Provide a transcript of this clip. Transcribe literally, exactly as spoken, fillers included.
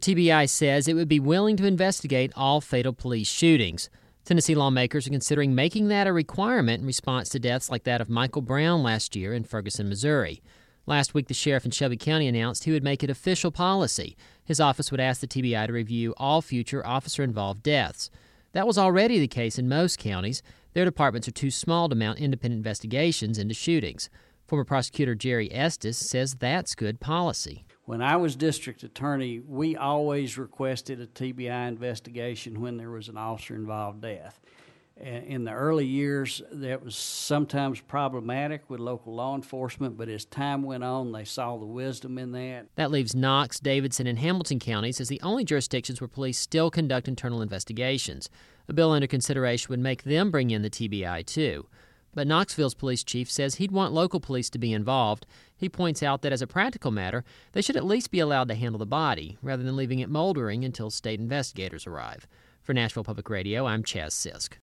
T B I says it would be willing to investigate all fatal police shootings. Tennessee lawmakers are considering making that a requirement in response to deaths like that of Michael Brown last year in Ferguson, Missouri. Last week, the sheriff in Shelby County announced he would make it official policy. His office would ask the T B I to review all future officer-involved deaths. That was already the case in most counties. Their departments are too small to mount independent investigations into shootings. Former prosecutor Jerry Estes says that's good policy. When I was district attorney, we always requested a T B I investigation when there was an officer-involved death. In the early years, that was sometimes problematic with local law enforcement, but as time went on, they saw the wisdom in that. That leaves Knox, Davidson, and Hamilton counties as the only jurisdictions where police still conduct internal investigations. A bill under consideration would make them bring in the T B I, too. But Knoxville's police chief says he'd want local police to be involved. He points out that as a practical matter, they should at least be allowed to handle the body, rather than leaving it moldering until state investigators arrive. For Nashville Public Radio, I'm Chaz Sisk.